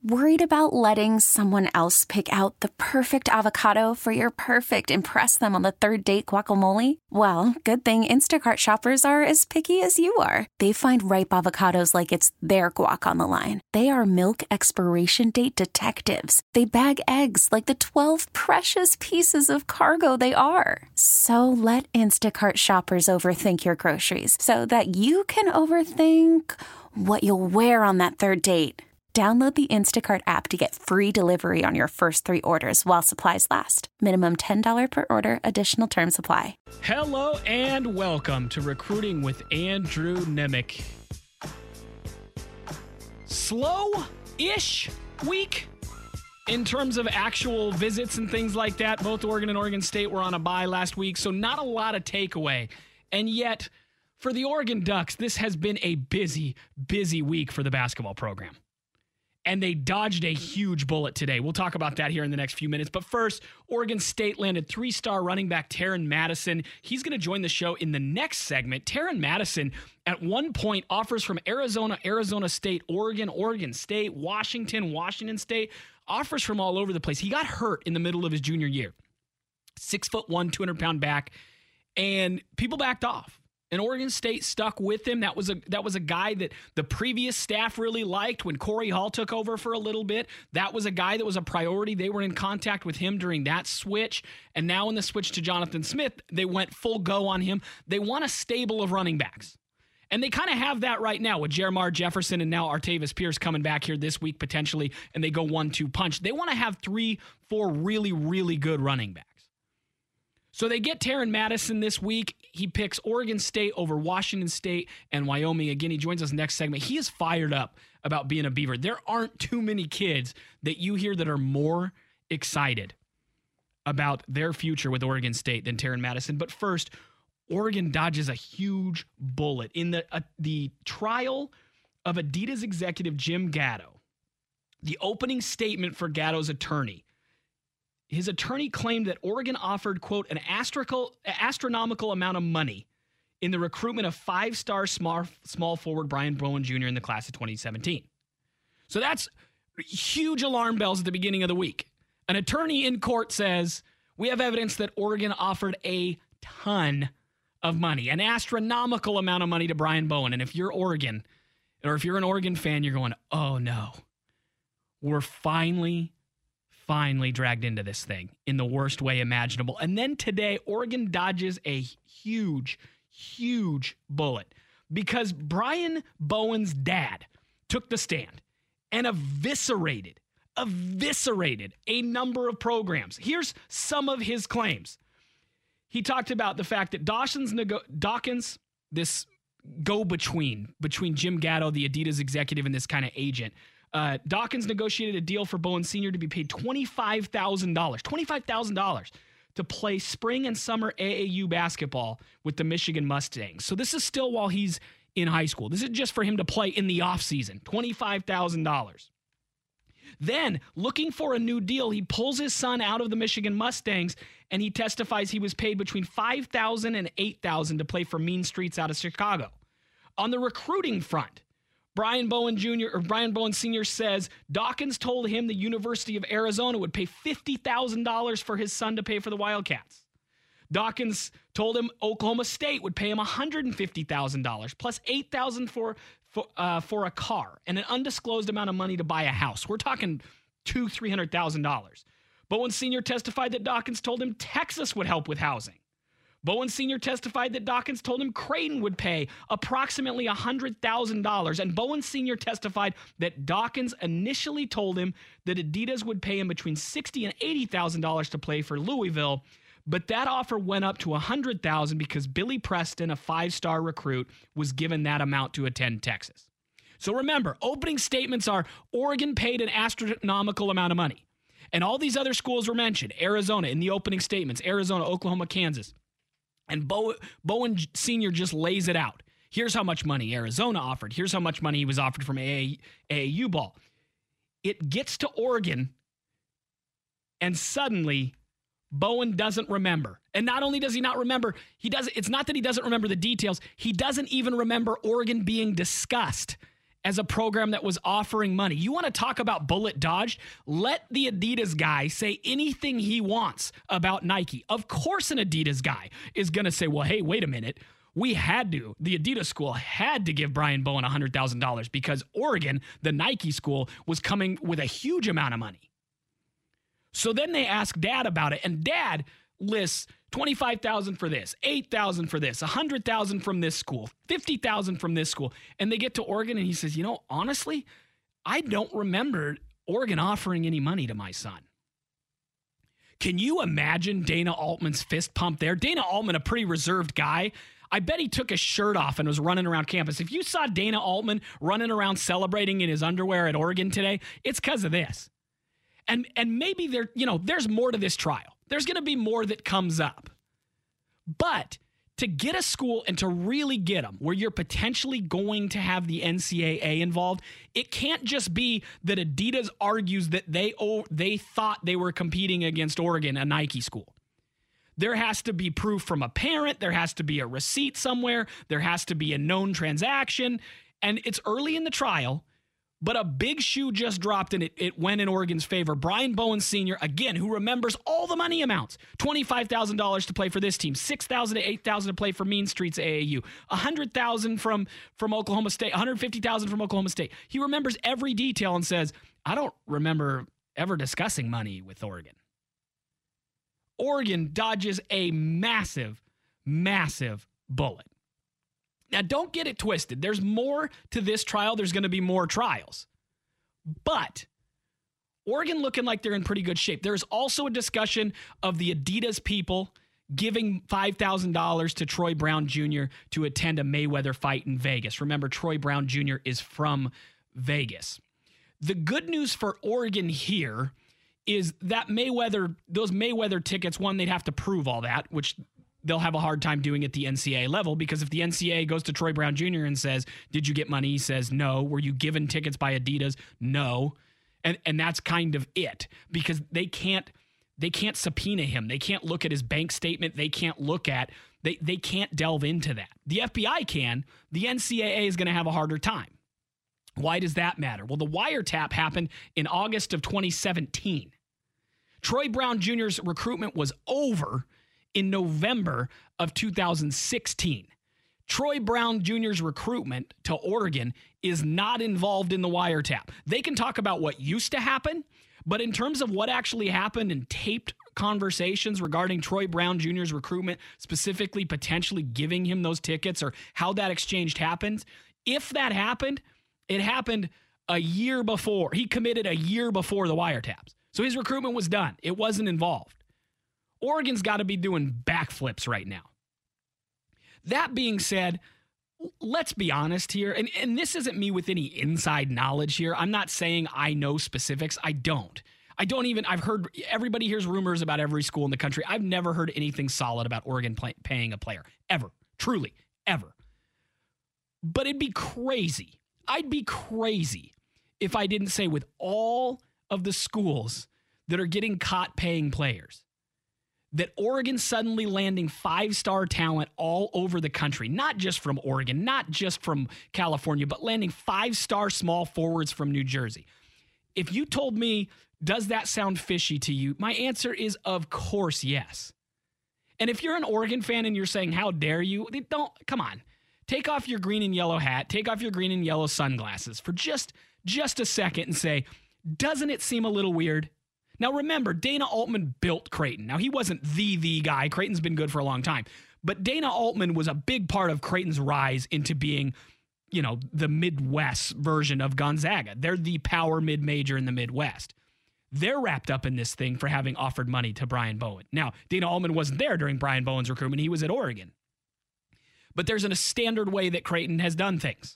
Worried about letting someone else pick out the perfect avocado for your perfect impress them on the third date guacamole? Well, good thing Instacart shoppers are as picky as you are. They find ripe avocados like it's their guac on the line. They are milk expiration date detectives. They bag eggs like the 12 precious pieces of cargo they are. So let Instacart shoppers overthink your groceries so that you can overthink what you'll wear on that third date. Download the Instacart app to get free delivery on your first 3 orders while supplies last. Minimum $10 per order. Additional terms apply. Hello and welcome to Recruiting with Andrew Nemec. Slow-ish week in terms of actual visits and things like that. Both Oregon and Oregon State were on a bye last week, so not a lot of takeaway. And yet, for the Oregon Ducks, this has been a busy, busy week for the basketball program. And they dodged a huge bullet today. We'll talk about that here in the next few minutes. But first, Oregon State landed 3-star running back Taryn Madison. He's going to join the show in the next segment. Taryn Madison, at one point, offers from Arizona, Arizona State, Oregon, Oregon State, Washington, Washington State, offers from all over the place. He got hurt in the middle of his junior year. 6'1", 200-pound back, and people backed off. And Oregon State stuck with him. That was a guy that the previous staff really liked when Corey Hall took over for a little bit. That was a guy that was a priority. They were in contact with him during that switch. And now in the switch to Jonathan Smith, they went full go on him. They want a stable of running backs. And they kind of have that right now with Jermar Jefferson and now Artavis Pierce coming back here this week potentially, and they go 1-2 punch. They want to have 3-4 really, really good running backs. So they get Taryn Madison this week. He picks Oregon State over Washington State and Wyoming. Again, he joins us next segment. He is fired up about being a Beaver. There aren't too many kids that you hear that are more excited about their future with Oregon State than Taryn Madison. But first, Oregon dodges a huge bullet. In the trial of Adidas executive Jim Gatto, the opening statement for Gatto's attorney, his attorney claimed that Oregon offered, quote, an astronomical amount of money in the recruitment of 5-star small forward Brian Bowen Jr. in the class of 2017. So that's huge alarm bells at the beginning of the week. An attorney in court says, we have evidence that Oregon offered a ton of money, an astronomical amount of money to Brian Bowen. And if you're Oregon, or if you're an Oregon fan, you're going, oh no, we're finally dragged into this thing in the worst way imaginable. And then today, Oregon dodges a huge, huge bullet because Brian Bowen's dad took the stand and eviscerated a number of programs. Here's some of his claims. He talked about the fact that Dawkins, this go-between between Jim Gatto, the Adidas executive, and this kind of agent, Dawkins negotiated a deal for Bowen Sr. to be paid $25,000 to play spring and summer AAU basketball with the Michigan Mustangs. So this is still while he's in high school. This is just for him to play in the offseason, $25,000. Then, looking for a new deal, he pulls his son out of the Michigan Mustangs, and he testifies he was paid between $5,000 and $8,000 to play for Mean Streets out of Chicago. On the recruiting front, Brian Bowen Sr. says Dawkins told him the University of Arizona would pay $50,000 for his son to pay for the Wildcats. Dawkins told him Oklahoma State would pay him $150,000 plus $8,000 for a car and an undisclosed amount of money to buy a house. We're talking $300,000. Bowen Sr. testified that Dawkins told him Texas would help with housing. Bowen Sr. testified that Dawkins told him Creighton would pay approximately $100,000, and Bowen Sr. testified that Dawkins initially told him that Adidas would pay him between $60,000 and $80,000 to play for Louisville, but that offer went up to $100,000 because Billy Preston, a 5-star recruit, was given that amount to attend Texas. So remember, opening statements are Oregon paid an astronomical amount of money, and all these other schools were mentioned. Arizona in the opening statements, Arizona, Oklahoma, Kansas. And Bowen Sr. just lays it out. Here's how much money Arizona offered. Here's how much money he was offered from AAU ball. It gets to Oregon, and suddenly Bowen doesn't remember. And not only does he not remember, it's not that he doesn't remember the details. He doesn't even remember Oregon being discussed as a program that was offering money. You want to talk about bullet dodged? Let the Adidas guy say anything he wants about Nike. Of course, an Adidas guy is going to say, well, hey, wait a minute. The Adidas school had to give Brian Bowen $100,000 because Oregon, the Nike school, was coming with a huge amount of money. So then they ask Dad about it, and Dad lists $25,000 for this, $8,000 for this, $100,000 from this school, $50,000 from this school. And they get to Oregon and he says, honestly, I don't remember Oregon offering any money to my son. Can you imagine Dana Altman's fist pump there? Dana Altman, a pretty reserved guy. I bet he took his shirt off and was running around campus. If you saw Dana Altman running around celebrating in his underwear at Oregon today, it's because of this. And maybe there's more to this trial. There's going to be more that comes up. But to get a school and to really get them where you're potentially going to have the NCAA involved, it can't just be that Adidas argues that they thought they were competing against Oregon, a Nike school. There has to be proof from a parent. There has to be a receipt somewhere. There has to be a known transaction. And it's early in the trial. But a big shoe just dropped, and it went in Oregon's favor. Brian Bowen Sr., again, who remembers all the money amounts. $25,000 to play for this team, $6,000 to $8,000 to play for Mean Streets AAU, $100,000 from Oklahoma State, $150,000 from Oklahoma State. He remembers every detail and says, I don't remember ever discussing money with Oregon. Oregon dodges a massive, massive bullet. Now, don't get it twisted. There's more to this trial. There's going to be more trials. But Oregon looking like they're in pretty good shape. There's also a discussion of the Adidas people giving $5,000 to Troy Brown Jr. to attend a Mayweather fight in Vegas. Remember, Troy Brown Jr. is from Vegas. The good news for Oregon here is that those Mayweather tickets, one, they'd have to prove all that, which they'll have a hard time doing at the NCAA level, because if the NCAA goes to Troy Brown Jr. and says, did you get money? He says, no. Were you given tickets by Adidas? No. And that's kind of it, because they can't subpoena him. They can't look at his bank statement. They can't they can't delve into that. The FBI can. The NCAA is going to have a harder time. Why does that matter? Well, the wiretap happened in August of 2017. Troy Brown Jr.'s recruitment was over in November of 2016. Troy Brown Jr.'s recruitment to Oregon is not involved in the wiretap. They can talk about what used to happen, but in terms of what actually happened in taped conversations regarding Troy Brown Jr.'s recruitment, specifically potentially giving him those tickets or how that exchange happened, if that happened, it happened a year before. He committed a year before the wiretaps. So his recruitment was done. It wasn't involved. Oregon's got to be doing backflips right now. That being said, let's be honest here, and this isn't me with any inside knowledge here. I'm not saying I know specifics. I've heard, everybody hears rumors about every school in the country. I've never heard anything solid about Oregon paying a player, ever, truly, ever. But it'd be crazy. I'd be crazy if I didn't say, with all of the schools that are getting caught paying players, that Oregon's suddenly landing 5-star talent all over the country, not just from Oregon, not just from California, but landing 5-star small forwards from New Jersey. If you told me, does that sound fishy to you? My answer is, of course, yes. And if you're an Oregon fan and you're saying, how dare you? Come on. Take off your green and yellow hat, take off your green and yellow sunglasses for just a second and say, doesn't it seem a little weird? Now, remember, Dana Altman built Creighton. Now, he wasn't the guy. Creighton's been good for a long time. But Dana Altman was a big part of Creighton's rise into being, the Midwest version of Gonzaga. They're the power mid-major in the Midwest. They're wrapped up in this thing for having offered money to Brian Bowen. Now, Dana Altman wasn't there during Brian Bowen's recruitment. He was at Oregon. But there's a standard way that Creighton has done things.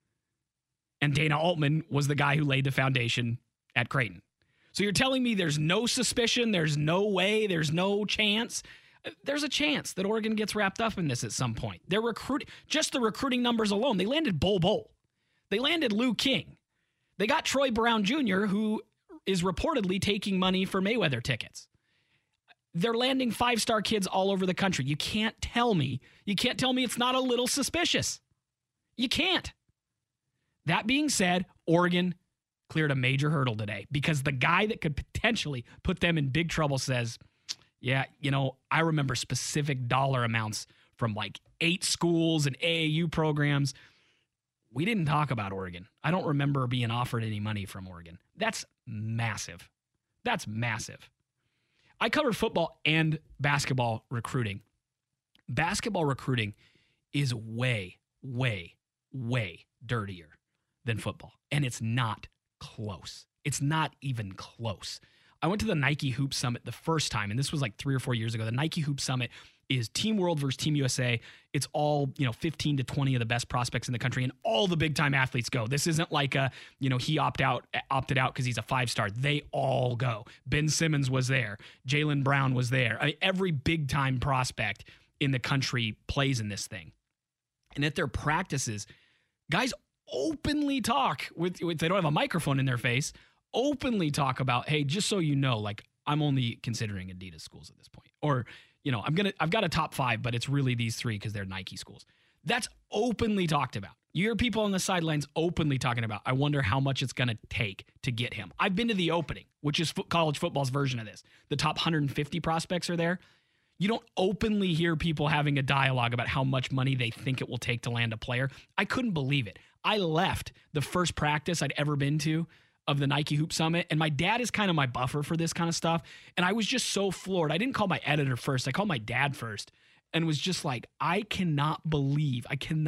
And Dana Altman was the guy who laid the foundation at Creighton. So you're telling me there's no suspicion, there's no way, there's no chance? There's a chance that Oregon gets wrapped up in this at some point. They're just the recruiting numbers alone. They landed Bol. They landed Lou King. They got Troy Brown Jr., who is reportedly taking money for Mayweather tickets. They're landing 5-star kids all over the country. You can't tell me it's not a little suspicious. You can't. That being said, Oregon cleared a major hurdle today because the guy that could potentially put them in big trouble says, yeah, I remember specific dollar amounts from like 8 schools and AAU programs. We didn't talk about Oregon. I don't remember being offered any money from Oregon. That's massive. That's massive. I covered football and basketball recruiting. Basketball recruiting is way, way, way dirtier than football. And it's not close. It's not even close. I went to the Nike Hoop Summit the first time, and this was like 3 or 4 years ago. The Nike Hoop Summit is Team World versus Team USA. It's all, 15 to 20 of the best prospects in the country, and all the big-time athletes go. This isn't like he opted out because he's a 5-star. They all go. Ben Simmons was there. Jaylen Brown was there. I mean, every big-time prospect in the country plays in this thing. And at their practices, guys openly talk with they don't have a microphone in their face, openly talk about, hey, just so you know, like, I'm only considering Adidas schools at this point. Or, I've got a top 5, but it's really these 3 because they're Nike schools. That's openly talked about. You hear people on the sidelines openly talking about, I wonder how much it's going to take to get him. I've been to the opening, which is college football's version of this. The top 150 prospects are there. You don't openly hear people having a dialogue about how much money they think it will take to land a player. I couldn't believe it. I left the first practice I'd ever been to of the Nike Hoop Summit, and my dad is kind of my buffer for this kind of stuff, and I was just so floored. I didn't call my editor first. I called my dad first, and was just like, I cannot believe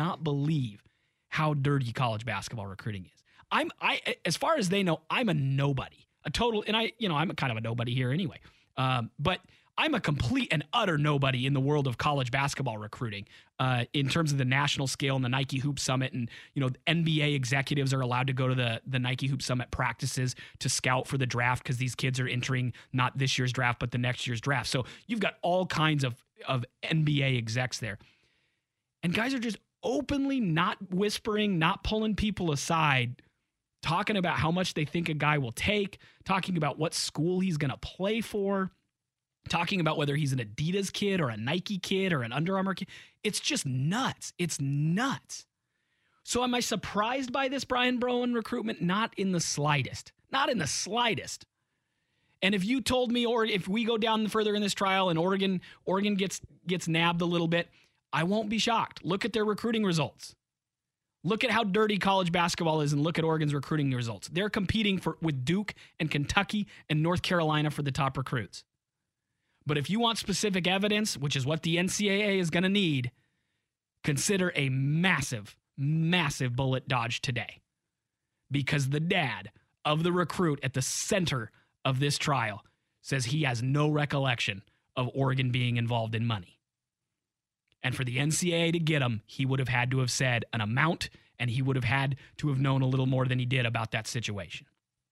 how dirty college basketball recruiting is. As far as they know, I'm a nobody, and I'm kind of a nobody here anyway. But I'm a complete and utter nobody in the world of college basketball recruiting in terms of the national scale and the Nike Hoop Summit. And, NBA executives are allowed to go to the Nike Hoop Summit practices to scout for the draft because these kids are entering not this year's draft, but the next year's draft. So you've got all kinds of NBA execs there. And guys are just openly not whispering, not pulling people aside, talking about how much they think a guy will take, talking about what school he's going to play for, talking about whether he's an Adidas kid or a Nike kid or an Under Armour kid. It's just nuts. It's nuts. So am I surprised by this Brian Broen recruitment? Not in the slightest. Not in the slightest. And if you told me, or if we go down further in this trial and Oregon gets nabbed a little bit, I won't be shocked. Look at their recruiting results. Look at how dirty college basketball is and look at Oregon's recruiting results. They're competing with Duke and Kentucky and North Carolina for the top recruits. But if you want specific evidence, which is what the NCAA is going to need, consider a massive, massive bullet dodge today. Because the dad of the recruit at the center of this trial says he has no recollection of Oregon being involved in money. And for the NCAA to get him, he would have had to have said an amount, and he would have had to have known a little more than he did about that situation.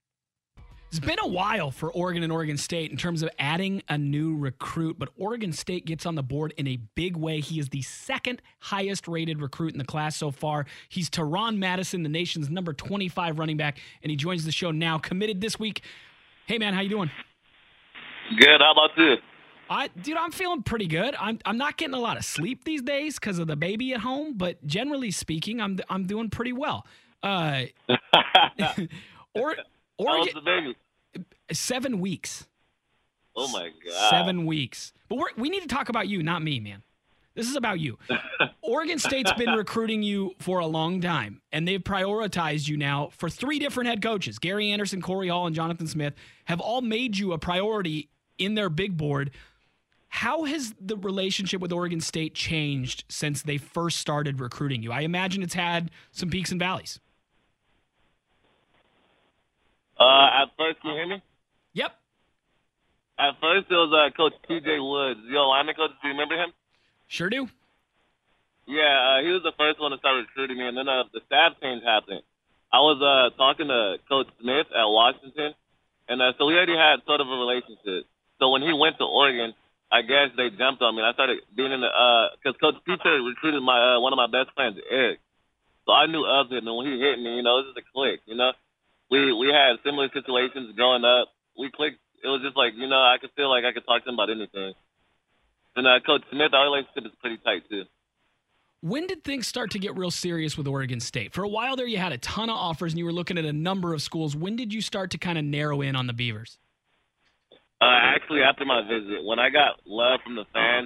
It's been a while for Oregon and Oregon State in terms of adding a new recruit, but Oregon State gets on the board in a big way. He is the 2nd highest rated recruit in the class so far. He's Teron Madison, the nation's number 25 running back, and he joins the show now, committed this week. Hey, man, how you doing? Good. How about you? Dude, I'm feeling pretty good. I'm not getting a lot of sleep these days because of the baby at home, but generally speaking, I'm doing pretty well. How old's the baby? 7 weeks. Oh, my God. 7 weeks. But we need to talk about you, not me, man. This is about you. Oregon State's been recruiting you for a long time, and they've prioritized you now for 3 different head coaches. Gary Anderson, Corey Hall, and Jonathan Smith have all made you a priority in their big board. How has the relationship with Oregon State changed since they first started recruiting you? I imagine it's had some peaks and valleys. At first, can you hear me? Yep. At first, it was Coach T.J. Woods, the lineman coach. Do you remember him? Sure do. Yeah, he was the first one to start recruiting me, and then the staff change happened. I was talking to Coach Smith at Washington, and so we already had sort of a relationship. So when he went to Oregon, I guess they jumped on me. And I started being in the because Coach Peter recruited my one of my best friends, Eric. So I knew of him, and when he hit me, it was just a click, We had similar situations growing up. We clicked. It was just like, I could feel like I could talk to him about anything. And Coach Smith, our relationship is pretty tight, too. When did things start to get real serious with Oregon State? For a while there, you had a ton of offers and you were looking at a number of schools. When did you start to kind of narrow in on the Beavers? Actually, after my visit, when I got love from the fans,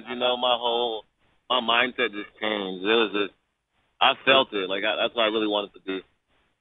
my mindset just changed. It was just, I felt it. That's what I really wanted to do.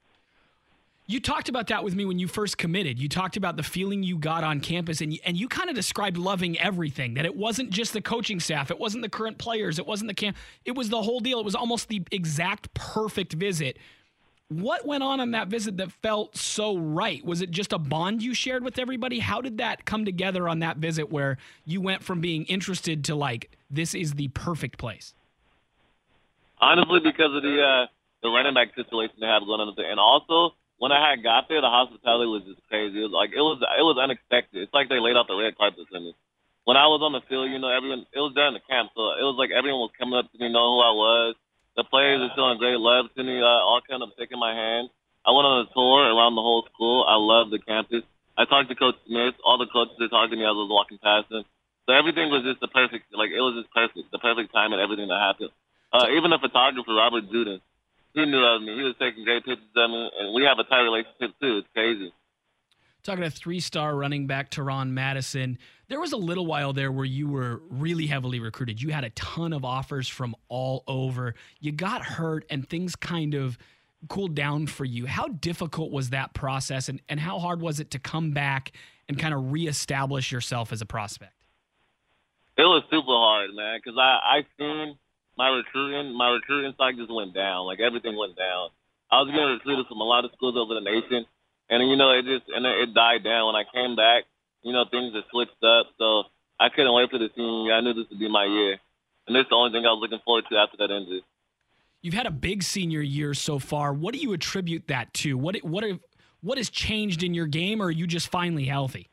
You talked about that with me when you first committed. You talked about the feeling you got on campus, and you kind of described loving everything, that it wasn't just the coaching staff. It wasn't the current players. It wasn't the camp. It was the whole deal. It was almost the exact perfect visit. What went on that visit that felt so right? Was it just a bond you shared with everybody? How did that come together on that visit where you went from being interested to this is the perfect place? Honestly, because of the running back situation they had going on there. And also, when I had got there, the hospitality was just crazy. It was unexpected. It's like they laid out the red carpet for me. When I was on the field, everyone, it was during the camp, so it was like everyone was coming up to me, knowing who I was. The players were showing great love to me, all kind of taking my hand. I went on a tour around the whole school. I loved the campus. I talked to Coach Smith. All the coaches they talked to me as I was walking past them. So everything was just it was just perfect, the perfect time and everything that happened. Even the photographer, Robert Juden, he knew of me. He was taking great pictures of me, and we have a tight relationship, too. It's crazy. Talking to 3-star running back Teron Madison, there was a little while there where you were really heavily recruited. You had a ton of offers from all over. You got hurt, and things kind of cooled down for you. How difficult was that process, and how hard was it to come back and kind of reestablish yourself as a prospect? It was super hard, man, because I seen my recruiting stock just went down. Everything went down. I was getting recruited from a lot of schools over the nation, and it died down. When I came back, things just switched up. So I couldn't wait for the senior year. I knew this would be my year, and this is the only thing I was looking forward to after that injury. You've had a big senior year so far. What do you attribute that to? What has changed in your game, or are you just finally healthy?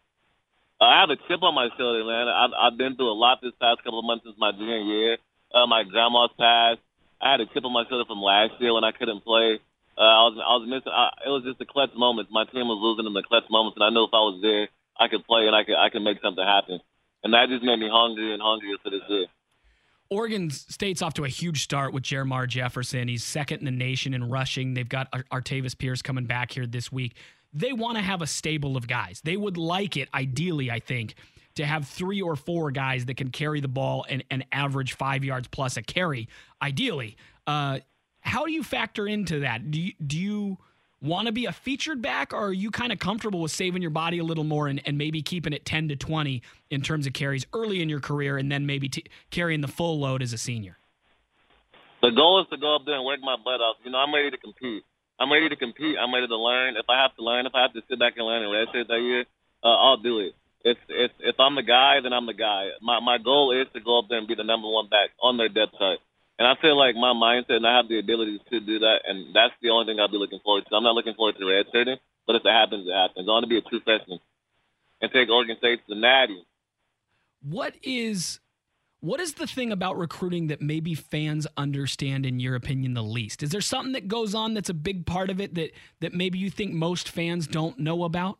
I have a chip on my shoulder, man. I've been through a lot this past couple of months since my junior year. My grandma's passed. I had a chip on my shoulder from last year when I couldn't play. I was missing. It was just the clutch moments. My team was losing in the clutch moments, and I knew if I was there, I could play and I could make something happen. And that just made me hungrier and hungrier for this year. Oregon State's off to a huge start with Jermar Jefferson. He's second in the nation in rushing. They've got Artavis Pierce coming back here this week. They want to have a stable of guys. They would like it, ideally, I think, to have 3 or 4 guys that can carry the ball and average 5 yards plus a carry, ideally. How do you factor into that? Do you want to be a featured back, or are you kind of comfortable with saving your body a little more and maybe keeping it 10 to 20 in terms of carries early in your career and then maybe carrying the full load as a senior? The goal is to go up there and work my butt off. I'm ready to compete. I'm ready to learn. If I have to learn, if I have to sit back and learn and redshirt that year, I'll do it. If I'm the guy, then I'm the guy. My goal is to go up there and be the number 1 back on their depth chart. And I feel like my mindset and I have the ability to do that, and that's the only thing I'll be looking forward to. I'm not looking forward to redshirting, but if it happens, it happens. I want to be a true freshman and take Oregon State to the Natty. What is the thing about recruiting that maybe fans understand, in your opinion, the least? Is there something that goes on that's a big part of it that maybe you think most fans don't know about?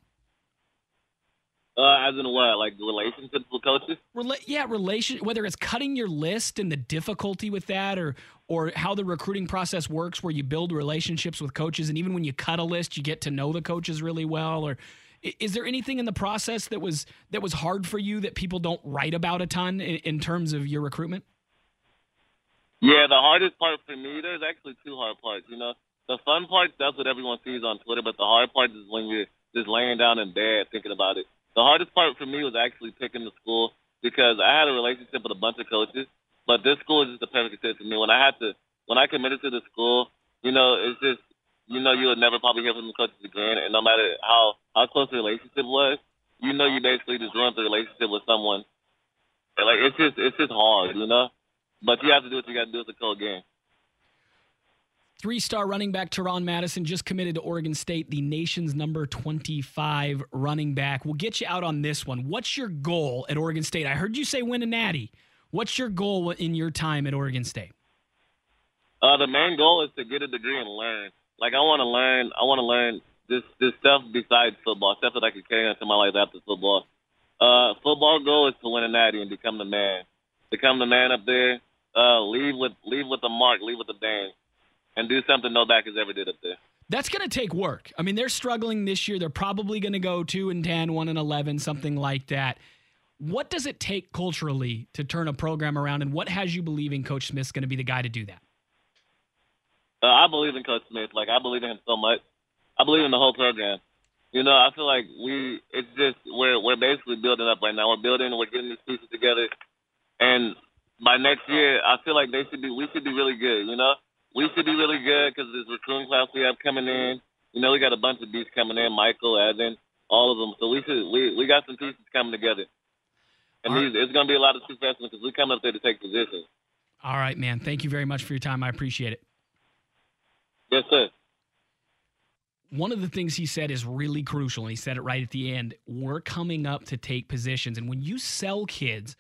As in what? Like relationships with coaches? Whether it's cutting your list and the difficulty with that, or how the recruiting process works, where you build relationships with coaches, and even when you cut a list, you get to know the coaches really well. Or is there anything in the process that was hard for you that people don't write about a ton in terms of your recruitment? Yeah, the hardest part for me, there's actually 2 hard parts. The fun part, that's what everyone sees on Twitter, but the hard part is when you're just laying down in bed thinking about it. The hardest part for me was actually picking the school, because I had a relationship with a bunch of coaches, but this school is just the perfect fit for me. When I committed to the school, it's just, you would never probably hear from the coaches again, and no matter how close the relationship was, you basically just ruined the relationship with someone. It's just hard, But you have to do what you got to do. It's a cold game. 3-star running back Teron Madison just committed to Oregon State, the nation's number 25 running back. We'll get you out on this one. What's your goal at Oregon State? I heard you say win a natty. What's your goal in your time at Oregon State? The main goal is to get a degree and learn. I want to learn this stuff besides football, stuff that I could carry into my life after football. Football goal is to win a natty and become the man. Become the man up there. leave with a mark, leave with a bang, and do something no backers ever did up there. That's going to take work. I mean, they're struggling this year. They're probably going to go 2-10, 1-11, something like that. What does it take culturally to turn a program around, and what has you believing Coach Smith's going to be the guy to do that? I believe in Coach Smith. Like, I believe in him so much. I believe in the whole program. You know, I feel like we're basically building up right now. We're getting these pieces together, and by next year, I feel like we should be really good. You know, we should be really good because this recruiting class we have coming in. You know, we got a bunch of beats coming in, Michael, Evan, all of them. So we got some pieces coming together, and it's going to be a lot of success because we come up there to take positions. All right, man. Thank you very much for your time. I appreciate it. Yes, sir. One of the things he said is really crucial, and he said it right at the end. We're coming up to take positions. And when you sell kids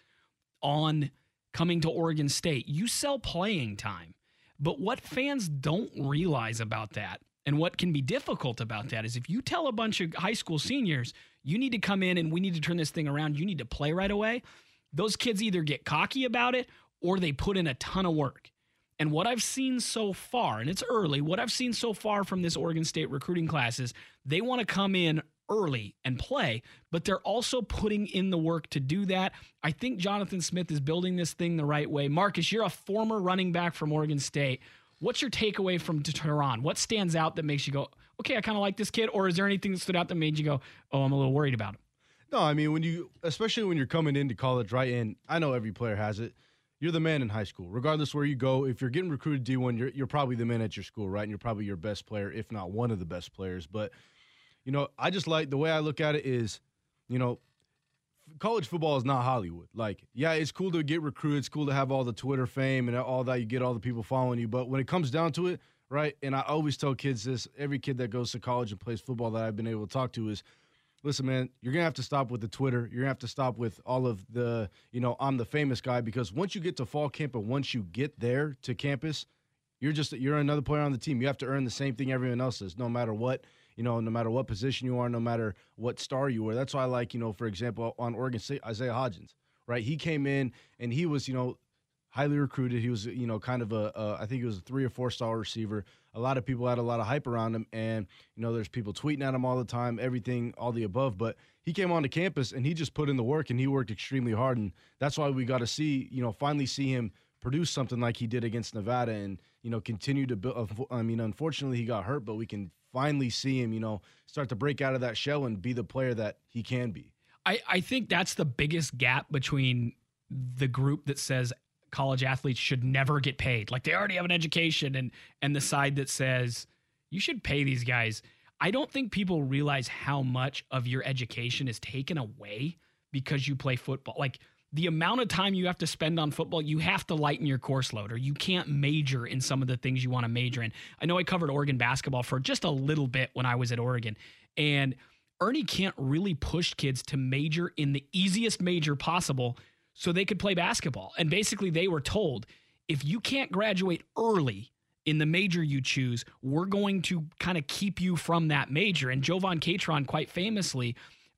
on coming to Oregon State, you sell playing time. But what fans don't realize about that, and what can be difficult about that, is if you tell a bunch of high school seniors, you need to come in and we need to turn this thing around, you need to play right away, those kids either get cocky about it or they put in a ton of work. And what I've seen so far, and it's early, what I've seen so far from this Oregon State recruiting class is they want to come in early and play, but they're also putting in the work to do that. I think Jonathan Smith is building this thing the right way. Marcus, you're a former running back from Oregon State. What's your takeaway from Tehran? What stands out that makes you go, okay, I kind of like this kid? Or is there anything that stood out that made you go, oh, I'm a little worried about him? No, I mean, especially when you're coming into college, right? And I know every player has it. You're the man in high school. Regardless where you go, if you're getting recruited D1, you're probably the man at your school, right? And you're probably your best player, if not one of the best players. But, you know, I just like the way I look at it is, you know, college football is not Hollywood. Like, yeah, it's cool to get recruited. It's cool to have all the Twitter fame and all that. You get all the people following you. But when it comes down to it, right, and I always tell kids this, every kid that goes to college and plays football that I've been able to talk to is, listen, man, you're going to have to stop with the Twitter. You're going to have to stop with all of the, you know, I'm the famous guy, because once you get to fall camp and once you get there to campus, you're another player on the team. You have to earn the same thing everyone else does, no matter what, you know, no matter what position you are, no matter what star you are. That's why I like, you know, for example, on Oregon State, Isaiah Hodgins, right? He came in and he was, you know, highly recruited. He was, you know, kind of I think he was a 3 or 4 star receiver. A lot of people had a lot of hype around him, and, you know, there's people tweeting at him all the time, everything, all the above. But he came onto campus, and he just put in the work, and he worked extremely hard. And that's why we got to see, you know, finally see him produce something like he did against Nevada and, you know, continue to build. I mean, unfortunately, he got hurt, but we can finally see him, you know, start to break out of that shell and be the player that he can be. I think that's the biggest gap between the group that says college athletes should never get paid, like they already have an education, and the side that says you should pay these guys. I don't think people realize how much of your education is taken away because you play football. Like, the amount of time you have to spend on football, you have to lighten your course load, or you can't major in some of the things you want to major in. I know I covered Oregon basketball for just a little bit when I was at Oregon, and Ernie can't really push kids to major in the easiest major possible so they could play basketball. And basically they were told, if you can't graduate early in the major you choose, we're going to kind of keep you from that major. And Jovan Catron, quite famously,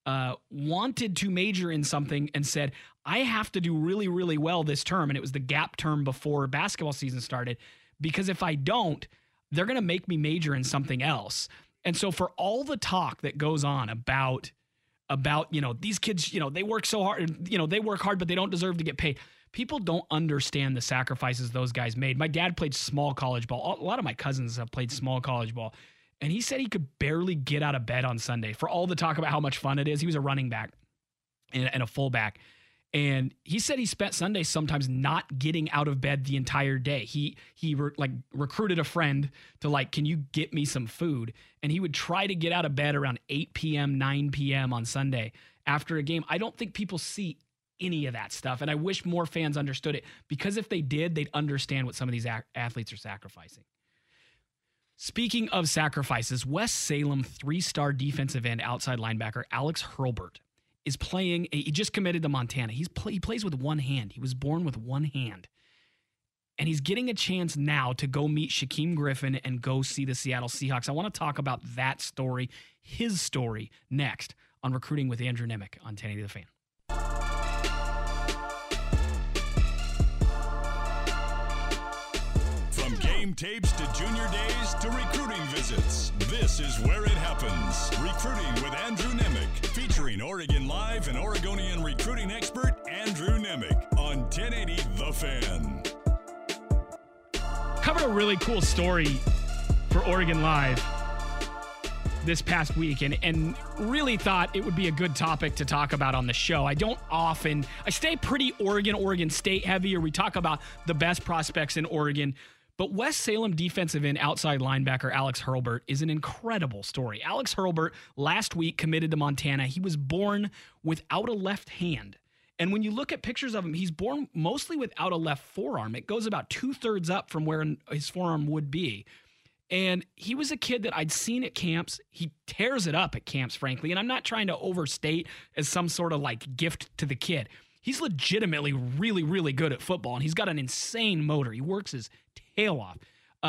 wanted to major in something and said, I have to do really, really well this term. And it was the gap term before basketball season started, because if I don't, they're going to make me major in something else. And so for all the talk that goes on about, you know, these kids, you know, they work so hard, you know, they work hard, but they don't deserve to get paid. People don't understand the sacrifices those guys made. My dad played small college ball. A lot of my cousins have played small college ball. And he said he could barely get out of bed on Sunday for all the talk about how much fun it is. He was a running back and a fullback. And he said he spent Sundays sometimes not getting out of bed the entire day. He recruited a friend to, like, can you get me some food? And he would try to get out of bed around 8 p.m., 9 p.m. on Sunday after a game. I don't think people see any of that stuff. And I wish more fans understood it, because if they did, they'd understand what some of these athletes are sacrificing. Speaking of sacrifices, West Salem 3-star defensive end outside linebacker Alex Hurlburt is playing. He just committed to Montana. He plays with one hand. He was born with one hand. And he's getting a chance now to go meet Shaquem Griffin and go see the Seattle Seahawks. I want to talk about that story, his story, next on Recruiting with Andrew Nemick on 1080 The Fan. Game tapes to junior days to recruiting visits. This is where it happens. Recruiting with Andrew Nemec, featuring Oregon Live and Oregonian recruiting expert Andrew Nemec on 1080 The Fan. Covered a really cool story for Oregon Live this past week and really thought it would be a good topic to talk about on the show. I stay pretty Oregon State heavy, or we talk about the best prospects in Oregon. But West Salem defensive end outside linebacker Alex Hurlburt is an incredible story. Alex Hurlburt last week committed to Montana. He was born without a left hand. And when you look at pictures of him, he's born mostly without a left forearm. It goes about 2/3 up from where his forearm would be. And he was a kid that I'd seen at camps. He tears it up at camps, frankly. And I'm not trying to overstate as some sort of like gift to the kid. He's legitimately really, really good at football. And he's got an insane motor. He works his tail off.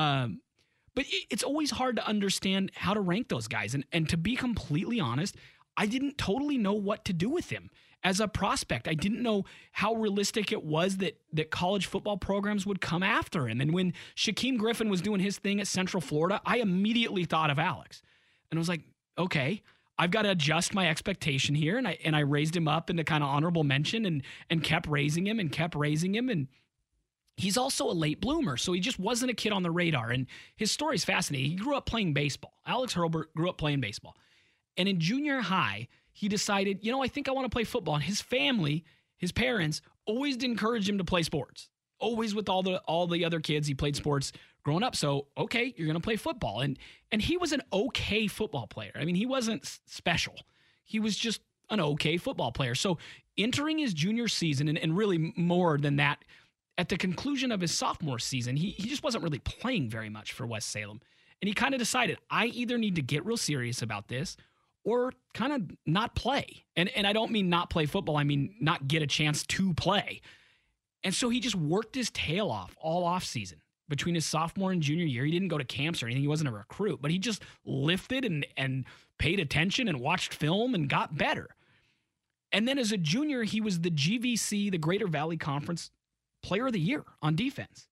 But it's always hard to understand how to rank those guys. And to be completely honest, I didn't totally know what to do with him. As a prospect, I didn't know how realistic it was that college football programs would come after him. And when Shaquem Griffin was doing his thing at Central Florida, I immediately thought of Alex. And I was like, okay, I've got to adjust my expectation here. And I raised him up into kind of honorable mention and kept raising him. And he's also a late bloomer, so he just wasn't a kid on the radar. And his story is fascinating. He grew up playing baseball. Alex Hurlburt grew up playing baseball. And in junior high, he decided, I think I want to play football. And his family, his parents, always encouraged him to play sports. Always with all the other kids, he played sports growing up. So, okay, you're going to play football. And he was an okay football player. I mean, he wasn't special. He was just an okay football player. So entering his junior season, and really more than that, at the conclusion of his sophomore season, he just wasn't really playing very much for West Salem. And he kind of decided, I either need to get real serious about this or kind of not play. And I don't mean not play football. I mean not get a chance to play. And so he just worked his tail off all off season between his sophomore and junior year. He didn't go to camps or anything. He wasn't a recruit, but he just lifted and paid attention and watched film and got better. And then as a junior, he was the GVC, the Greater Valley Conference Player of the Year on defense.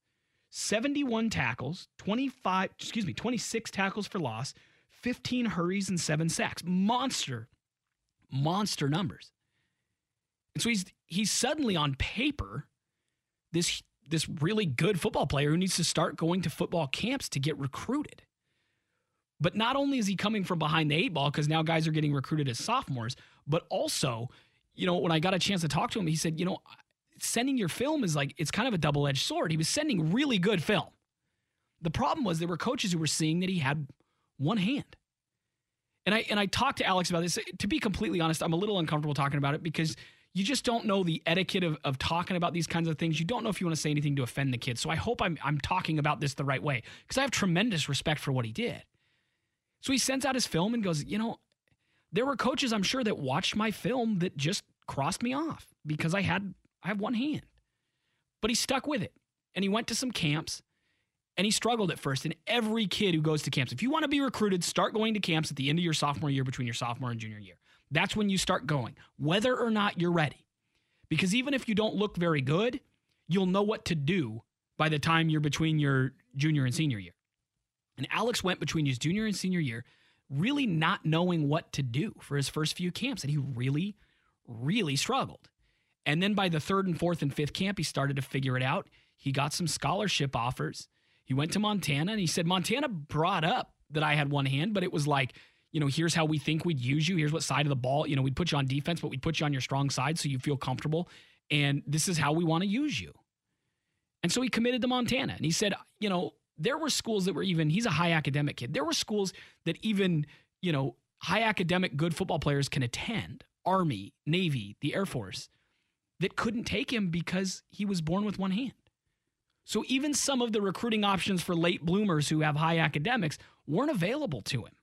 71 tackles, 26 tackles for loss, 15 hurries, and 7 sacks. Monster numbers. And so he's suddenly on paper this really good football player who needs to start going to football camps to get recruited. But not only is he coming from behind the 8 ball, because now guys are getting recruited as sophomores, but also, when I got a chance to talk to him, he said, sending your film is it's kind of a double-edged sword. He was sending really good film. The problem was there were coaches who were seeing that he had one hand. And I talked to Alex about this. To be completely honest, I'm a little uncomfortable talking about it because you just don't know the etiquette of talking about these kinds of things. You don't know if you want to say anything to offend the kid. So I hope I'm talking about this the right way because I have tremendous respect for what he did. So he sends out his film and goes, there were coaches, I'm sure, that watched my film that just crossed me off because I have one hand. But he stuck with it. And he went to some camps. And he struggled at first. And every kid who goes to camps, if you want to be recruited, start going to camps at the end of your sophomore year, between your sophomore and junior year. That's when you start going, whether or not you're ready. Because even if you don't look very good, you'll know what to do by the time you're between your junior and senior year. And Alex went between his junior and senior year really not knowing what to do for his first few camps. And he really, really struggled. And then by the 3rd and 4th and 5th camp, he started to figure it out. He got some scholarship offers. He went to Montana, and he said, Montana brought up that I had one hand, but it was like, here's how we think we'd use you. Here's what side of the ball. We'd put you on defense, but we'd put you on your strong side so you feel comfortable. And this is how we want to use you. And so he committed to Montana. And he said, there were schools that were he's a high academic kid. There were schools that even, high academic good football players can attend. Army, Navy, the Air Force, that couldn't take him because he was born with one hand. So even some of the recruiting options for late bloomers who have high academics weren't available to him.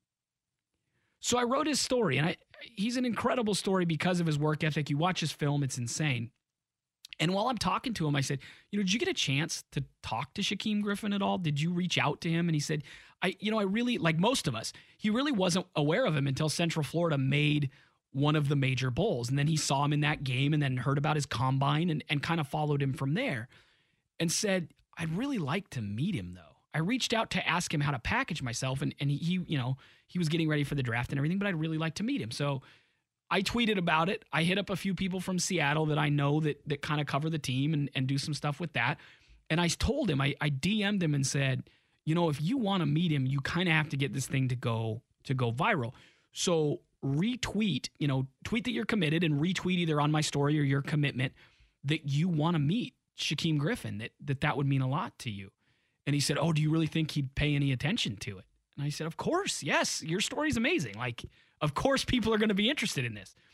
So I wrote his story, and he's an incredible story because of his work ethic. You watch his film, it's insane. And while I'm talking to him, I said, did you get a chance to talk to Shaquem Griffin at all? Did you reach out to him? And he said, I really, like most of us, he really wasn't aware of him until Central Florida made one of the major bowls. And then he saw him in that game and then heard about his combine and kind of followed him from there. And said, I'd really like to meet him, though. I reached out to ask him how to package myself, and he was getting ready for the draft and everything, but I'd really like to meet him. So I tweeted about it. I hit up a few people from Seattle that I know that kind of cover the team and do some stuff with that. And I told him, I DM'd him and said, if you want to meet him, you kind of have to get this thing to go viral. So retweet, tweet that you're committed and retweet either on my story or your commitment that you want to meet Shaquem Griffin, that would mean a lot to you. And he said, oh, do you really think he'd pay any attention to it? And I said, of course, yes, your story's amazing. Like, of course people are going to be interested in this.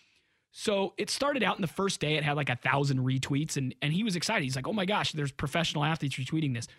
So it started out in the first day, it had like 1,000 retweets, and he was excited. He's like, oh my gosh, there's professional athletes retweeting this.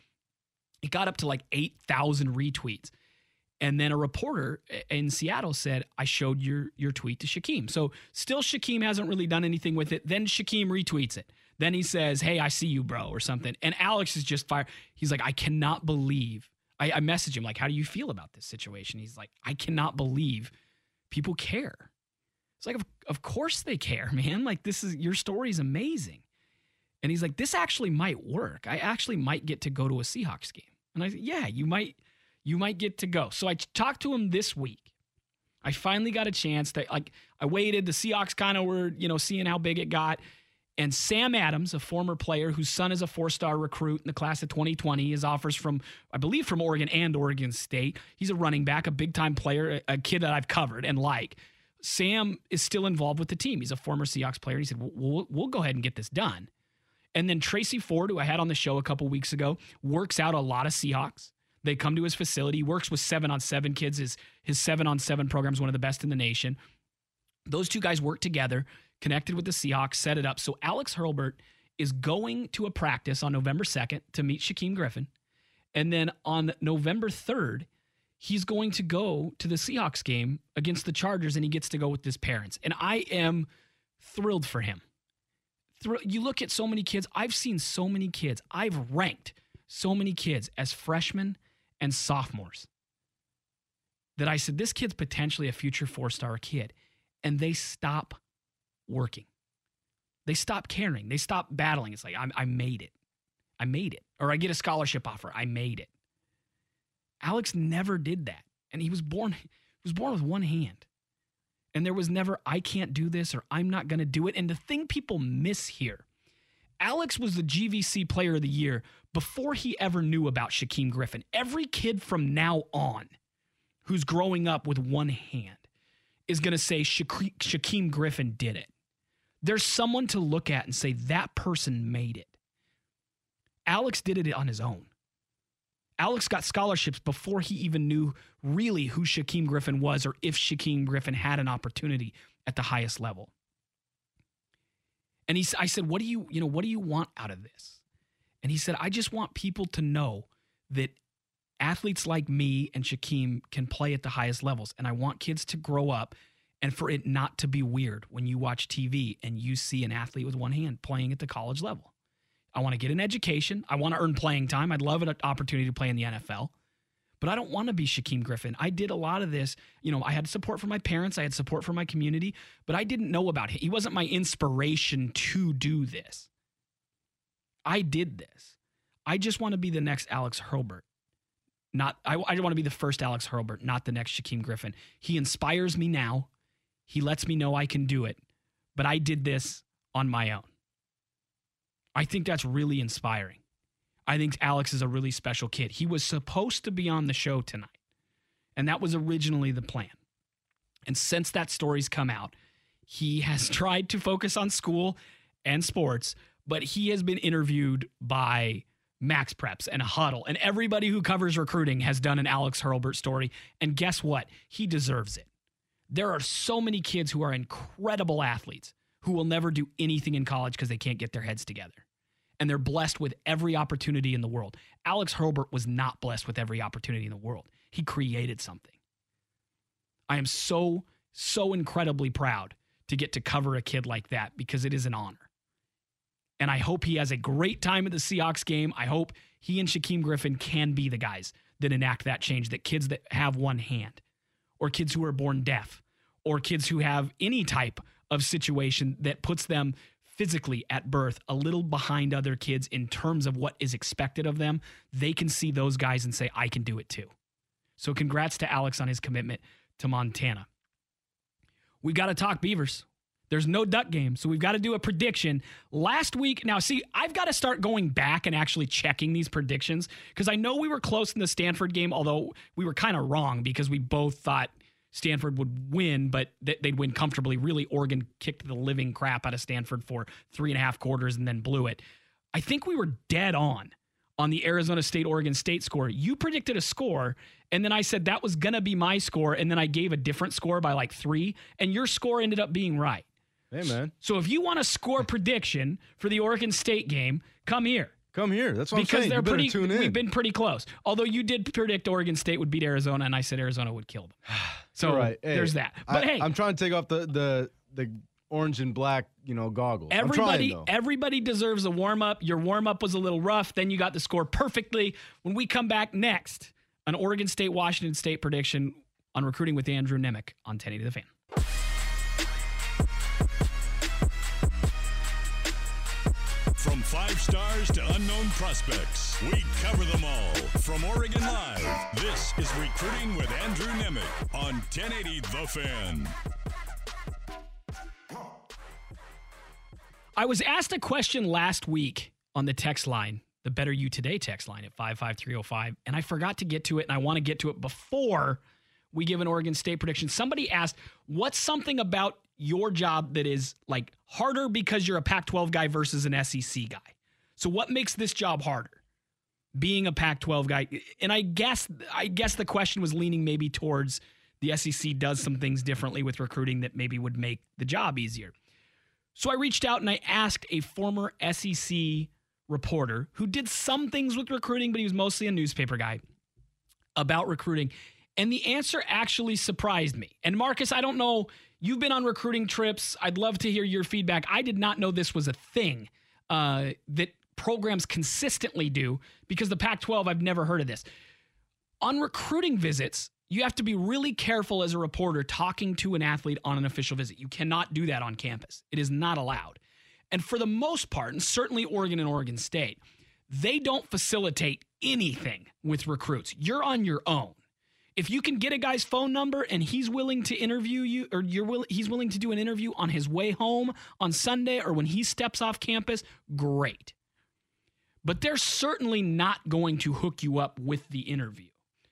It got up to like 8,000 retweets. And then a reporter in Seattle said, I showed your tweet to Shaquem. So still Shaquem hasn't really done anything with it. Then Shaquem retweets it. Then he says, hey, I see you, bro, or something. And Alex is just fired. He's like, I cannot believe. I messaged him, like, how do you feel about this situation? He's like, I cannot believe people care. It's like, of course they care, man. Like, your story's amazing. And he's like, this actually might work. I actually might get to go to a Seahawks game. And I said, yeah, you might get to go. So I talked to him this week. I finally got a chance I waited. The Seahawks kind of were, seeing how big it got. And Sam Adams, a former player whose son is a 4-star recruit in the class of 2020, his offers from, I believe, from Oregon and Oregon State. He's a running back, a big-time player, a kid that I've covered and like. Sam is still involved with the team. He's a former Seahawks player. He said, we'll go ahead and get this done. And then Tracy Ford, who I had on the show a couple weeks ago, works out a lot of Seahawks. They come to his facility, works with 7-on-7 kids. His 7-on-7 program is one of the best in the nation. Those two guys work together, connected with the Seahawks, set it up. So Alex Hurlburt is going to a practice on November 2nd to meet Shaquem Griffin. And then on November 3rd, he's going to go to the Seahawks game against the Chargers, and he gets to go with his parents. And I am thrilled for him. You look at so many kids. I've seen so many kids. I've ranked so many kids as freshmen and sophomores that I said, this kid's potentially a future 4-star kid. And they stop working. They stop caring. They stop battling. It's like, I made it. I made it. Or I get a scholarship offer. I made it. Alex never did that. And he was born with one hand. And there was never, I can't do this, or I'm not going to do it. And the thing people miss here, Alex was the GVC Player of the Year before he ever knew about Shaquem Griffin. Every kid from now on who's growing up with one hand is going to say Shaquem Griffin did it. There's someone to look at and say that person made it. Alex did it on his own. Alex got scholarships before he even knew really who Shaquem Griffin was or if Shaquem Griffin had an opportunity at the highest level. And I said, what do you want out of this? And he said, I just want people to know that athletes like me and Shaquem can play at the highest levels. And I want kids to grow up and for it not to be weird when you watch TV and you see an athlete with one hand playing at the college level. I want to get an education. I want to earn playing time. I'd love an opportunity to play in the NFL. But I don't want to be Shaquem Griffin. I did a lot of this. I had support from my parents. I had support from my community. But I didn't know about him. He wasn't my inspiration to do this. I did this. I just want to be the next Alex Hurlburt. I want to be the first Alex Hurlburt, not the next Shaquem Griffin. He inspires me now. He lets me know I can do it. But I did this on my own. I think that's really inspiring. I think Alex is a really special kid. He was supposed to be on the show tonight, and that was originally the plan. And since that story's come out, he has tried to focus on school and sports, but he has been interviewed by Max Preps and Huddle, and everybody who covers recruiting has done an Alex Hurlburt story, and guess what? He deserves it. There are so many kids who are incredible athletes who will never do anything in college because they can't get their heads together. And they're blessed with every opportunity in the world. Alex Hurlburt was not blessed with every opportunity in the world. He created something. I am so incredibly proud to get to cover a kid like that because it is an honor. And I hope he has a great time at the Seahawks game. I hope he and Shaquem Griffin can be the guys that enact that change, that kids that have one hand, or kids who are born deaf, or kids who have any type of situation that puts them physically at birth a little behind other kids in terms of what is expected of them, they can see those guys and say, I can do it too. So congrats to Alex on his commitment to Montana. We got to talk Beavers. There's no Duck game, so we've got to do a prediction. Last week, now see, I've got to start going back and actually checking these predictions because I know we were close in the Stanford game, although we were kind of wrong because we both thought Stanford would win, but they'd win comfortably. Really, Oregon kicked the living crap out of Stanford for 3.5 quarters and then blew it. I think we were dead on the Arizona State-Oregon State score. You predicted a score, and then I said that was going to be my score, and then I gave a different score by like 3, and your score ended up being right. Hey, man. So if you want a score prediction for the Oregon State game, come here. Come here. That's what because I'm saying. Because tune in. we've been pretty close. Although you did predict Oregon State would beat Arizona, and I said Arizona would kill them. So right. Hey, there's that. But hey, I'm trying to take off the orange and black, goggles. Everybody deserves a warm-up. Your warm-up was a little rough. Then you got the score perfectly. When we come back next, an Oregon State-Washington State prediction on Recruiting with Andrew Nemick on 1080 The Fan. From 5 stars to unknown prospects, we cover them all. From Oregon Live, this is Recruiting with Andrew Nemick on 1080 The Fan. I was asked a question last week on the text line, the Better You Today text line at 55305, and I forgot to get to it, and I want to get to it before we give an Oregon State prediction. Somebody asked, what's something about your job that is like harder because you're a Pac-12 guy versus an SEC guy? So what makes this job harder? Being a Pac-12 guy. And I guess the question was leaning maybe towards the SEC does some things differently with recruiting that maybe would make the job easier. So I reached out and I asked a former SEC reporter who did some things with recruiting, but he was mostly a newspaper guy, about recruiting. And the answer actually surprised me. And Marcus, I don't know, you've been on recruiting trips. I'd love to hear your feedback. I did not know this was a thing that programs consistently do because the Pac-12, I've never heard of this. On recruiting visits, you have to be really careful as a reporter talking to an athlete on an official visit. You cannot do that on campus. It is not allowed. And for the most part, and certainly Oregon and Oregon State, they don't facilitate anything with recruits. You're on your own. If you can get a guy's phone number and he's willing to interview you, or he's willing to do an interview on his way home on Sunday or when he steps off campus, great. But they're certainly not going to hook you up with the interview.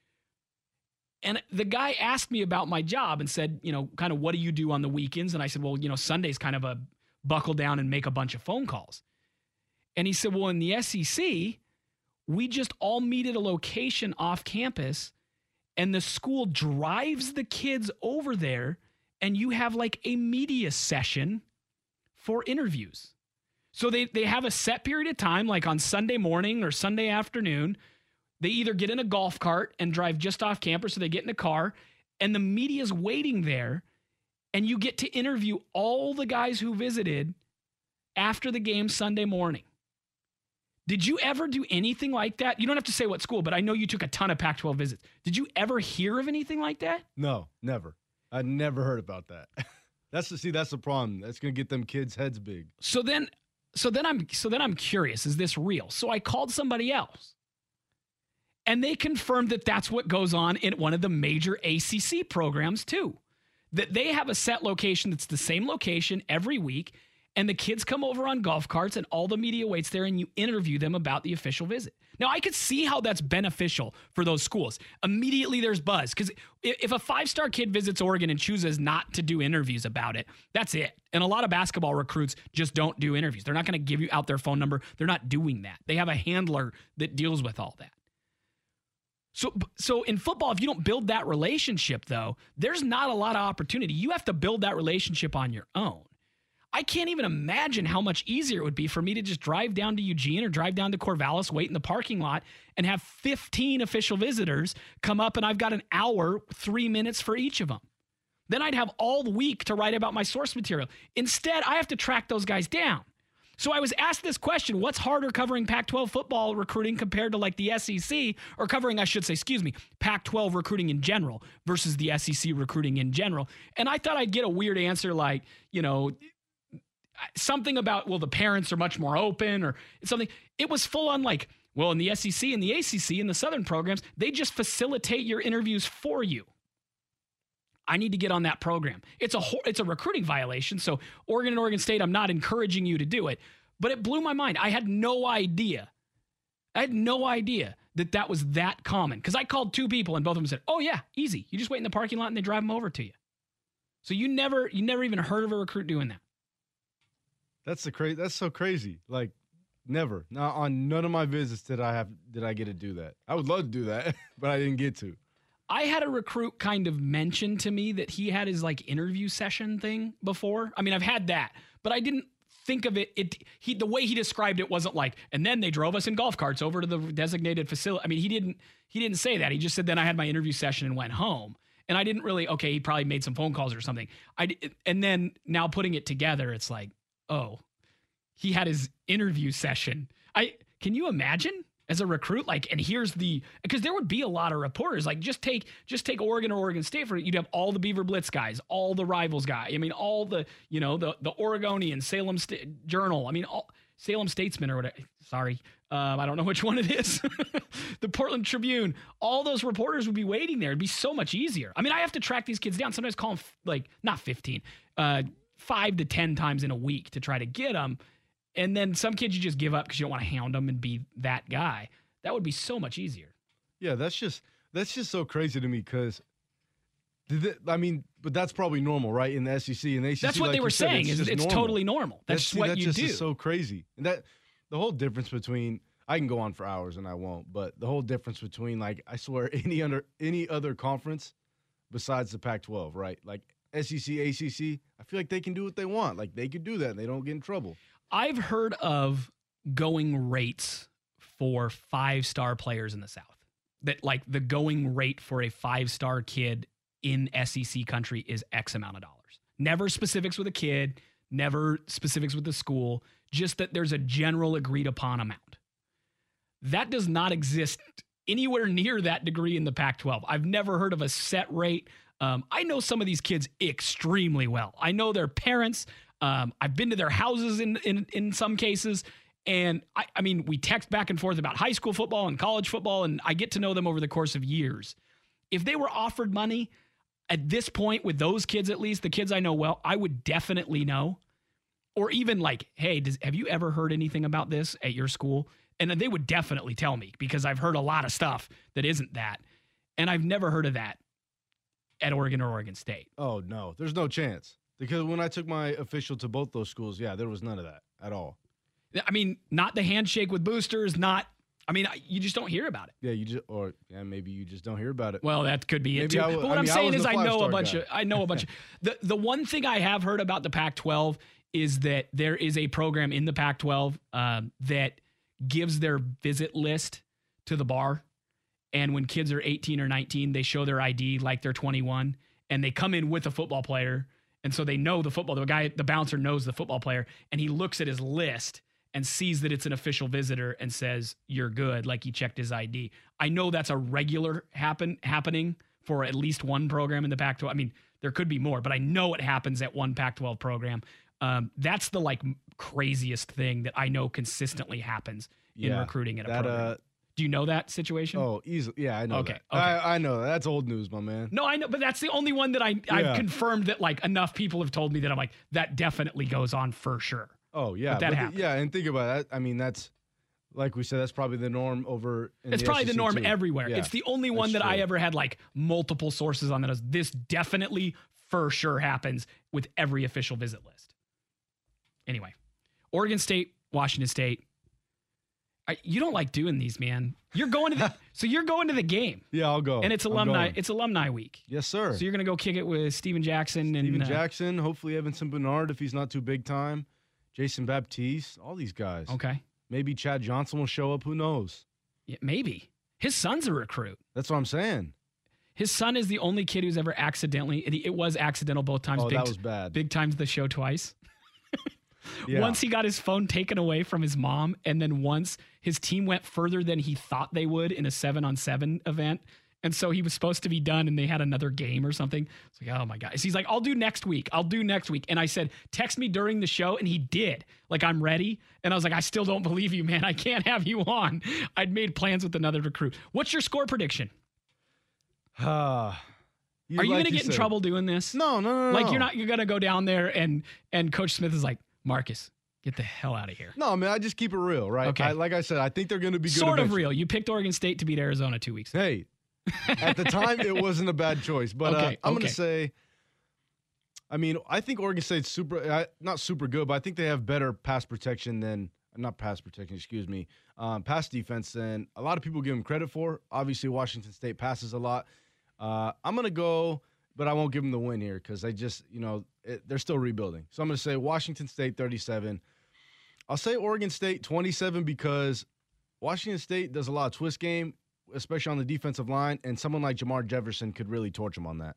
And the guy asked me about my job and said, kind of what do you do on the weekends? And I said, well, Sunday's kind of a buckle down and make a bunch of phone calls. And he said, well, in the SEC, we just all meet at a location off campus and the school drives the kids over there and you have like a media session for interviews. So they have a set period of time, like on Sunday morning or Sunday afternoon. They either get in a golf cart and drive just off campus, or they get in a car, and the media's waiting there, and you get to interview all the guys who visited after the game Sunday morning. Did you ever do anything like that? You don't have to say what school, but I know you took a ton of Pac-12 visits. Did you ever hear of anything like that? No, never. I never heard about that. That's the problem. That's going to get them kids' heads big. So then I'm curious, is this real? So I called somebody else. And they confirmed that that's what goes on in one of the major ACC programs too. That they have a set location that's the same location every week, and the kids come over on golf carts and all the media waits there and you interview them about the official visit. Now, I could see how that's beneficial for those schools. Immediately there's buzz because if a 5-star kid visits Oregon and chooses not to do interviews about it, that's it. And a lot of basketball recruits just don't do interviews. They're not going to give you out their phone number. They're not doing that. They have a handler that deals with all that. So in football, if you don't build that relationship, though, there's not a lot of opportunity. You have to build that relationship on your own. I can't even imagine how much easier it would be for me to just drive down to Eugene or drive down to Corvallis, wait in the parking lot, and have 15 official visitors come up, and I've got an hour, 3 minutes for each of them. Then I'd have all the week to write about my source material. Instead, I have to track those guys down. So I was asked this question, what's harder covering Pac-12 football recruiting compared to like the SEC, or covering, Pac-12 recruiting in general versus the SEC recruiting in general? And I thought I'd get a weird answer like, something about, well, the parents are much more open or something. It was full on like, well, in the SEC and the ACC and the Southern programs, they just facilitate your interviews for you. I need to get on that program. It's a recruiting violation. So Oregon and Oregon State, I'm not encouraging you to do it, but it blew my mind. I had no idea that was that common. Because I called 2 people and both of them said, oh yeah, easy. You just wait in the parking lot and they drive them over to you. So you never even heard of a recruit doing that. That's so crazy. Like, never. Not on none of my visits did I get to do that. I would love to do that, but I didn't get to. I had a recruit kind of mention to me that he had his like interview session thing before. I mean, I've had that, but I didn't think of it. The way he described it wasn't like, and then they drove us in golf carts over to the designated facility. I mean, he didn't say that. He just said, then I had my interview session and went home. And I didn't really, okay, he probably made some phone calls or something. And then now putting it together, it's like, oh, he had his interview session. Can you imagine as a recruit? Like, and because there would be a lot of reporters. Like, just take Oregon or Oregon State you'd have all the Beaver Blitz guys, all the Rivals guys. I mean, all the Oregonian, Salem Journal. I mean, all Salem Statesman or whatever. Sorry. I don't know which one it is. The Portland Tribune. All those reporters would be waiting there. It'd be so much easier. I mean, I have to track these kids down. Sometimes call them like, not 15, 5 to 10 times in a week to try to get them. And then some kids you just give up because you don't want to hound them and be that guy. That would be so much easier. Yeah, that's just so crazy to me because, but that's probably normal, right? In the SEC and ACC. That's what they were saying. It's totally normal. That's what you do. Is so crazy. And that the whole difference between, I can go on for hours and I won't, but the whole difference between, like, I swear any other conference besides the Pac-12, right? Like SEC, ACC, I feel like they can do what they want. Like, they could do that and they don't get in trouble. I've heard of going rates for 5-star players in the South. That, like, the going rate for a 5-star kid in SEC country is X amount of dollars. Never specifics with a kid, never specifics with the school, just that there's a general agreed upon amount. That does not exist anywhere near that degree in the Pac-12. I've never heard of a set rate. I know some of these kids extremely well. I know their parents. I've been to their houses in some cases. And I mean, we text back and forth about high school football and college football, and I get to know them over the course of years. If they were offered money at this point with those kids, at least the kids I know well, I would definitely know. Or even like, hey, have you ever heard anything about this at your school? And then they would definitely tell me because I've heard a lot of stuff that isn't that. And I've never heard of that at Oregon or Oregon State. Oh, no, there's no chance. Because when I took my official to both those schools, yeah, there was none of that at all. I mean, not the handshake with boosters, you just don't hear about it. Yeah, maybe you just don't hear about it. Well, that could be it too. But what I'm saying is I know a bunch of the one thing I have heard about the Pac-12 is that there is a program in the Pac-12 that gives their visit list to the bar. And when kids are 18 or 19, they show their ID like they're 21 and they come in with a football player. And so they know the bouncer knows the football player, and he looks at his list and sees that it's an official visitor and says, you're good, like he checked his ID. I know that's a regular happening for at least one program in the Pac-12. I mean, there could be more, but I know it happens at one Pac-12 program. That's the craziest thing that I know consistently happens in recruiting at a program. Do you know that situation? Oh, easily. Yeah, I know that. Okay. I know that. That's old news, my man. No, I know, but that's the only one that I've confirmed that enough people have told me that I'm like, that definitely goes on for sure. Oh, yeah. But that happens. Yeah, and think about that. I mean, that's, like we said, that's probably the norm over in It's probably the norm too. Everywhere. Yeah, it's the only one that I ever had multiple sources on that. This definitely for sure happens with every official visit list. Anyway, Oregon State, Washington State. You don't like doing these, man. You're going to the game. Yeah, I'll go. And it's alumni week. Yes, sir. So you're going to go kick it with Steven Jackson Jackson, hopefully Evanson Bernard if he's not too big time. Jason Baptiste, all these guys. Okay. Maybe Chad Johnson will show up, who knows? Yeah, maybe. His son's a recruit. That's what I'm saying. His son is the only kid who's ever it was accidental both times. Oh, that was bad. Big times the show twice. Yeah. Once he got his phone taken away from his mom, and then once his team went further than he thought they would in a 7-on-7 event. And so he was supposed to be done and they had another game or something. It's like, oh my God. So he's like, I'll do next week. And I said, text me during the show. And he did. Like, I'm ready. And I was like, I still don't believe you, man. I can't have you on. I'd made plans with another recruit. What's your score prediction? Are you going to get in trouble doing this? No. Like, you're going to go down there and Coach Smith is like, Marcus, get the hell out of here. No, man, I just keep it real, right? Okay. Like I said, I think they're going to be good Sort eventually. of real. You picked Oregon State to beat Arizona 2 weeks ago. Hey, at the time, it wasn't a bad choice. But I'm going to say, I mean, I think Oregon State's not super good, but I think they have better pass defense than a lot of people give them credit for. Obviously, Washington State passes a lot. I'm going to go, but I won't give them the win here because they're still rebuilding. So I'm going to say Washington State 37. I'll say Oregon State 27 because Washington State does a lot of twist game, especially on the defensive line, and someone like Jamar Jefferson could really torch them on that.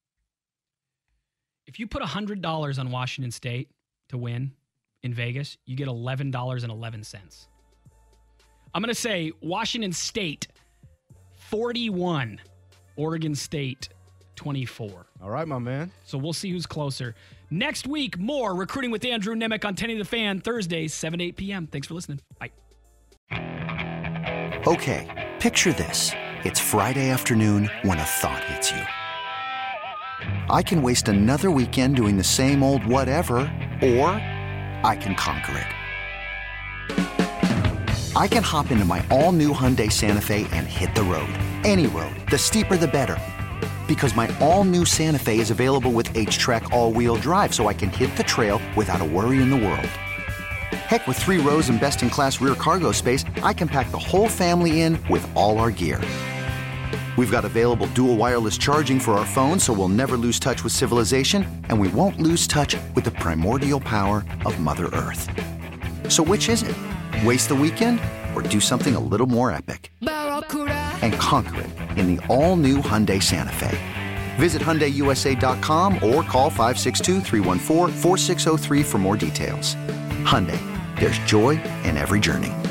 If you put $100 on Washington State to win in Vegas, you get $11.11. I'm going to say Washington State 41, Oregon State 24. All right, my man. So we'll see who's closer. Next week, more Recruiting with Andrew Nemec on 10 of the Fan, Thursdays, 7 to 8 p.m. Thanks for listening. Bye. Okay, picture this. It's Friday afternoon when a thought hits you. I can waste another weekend doing the same old whatever, or I can conquer it. I can hop into my all-new Hyundai Santa Fe and hit the road. Any road. The steeper, the better. Because my all-new Santa Fe is available with H-Track all-wheel drive, so I can hit the trail without a worry in the world. Heck, with 3 rows and best-in-class rear cargo space, I can pack the whole family in with all our gear. We've got available dual wireless charging for our phones, so we'll never lose touch with civilization, and we won't lose touch with the primordial power of Mother Earth. So which is it? Waste the weekend or do something a little more epic? And conquer it in the all-new Hyundai Santa Fe. Visit HyundaiUSA.com or call 562-314-4603 for more details. Hyundai, there's joy in every journey.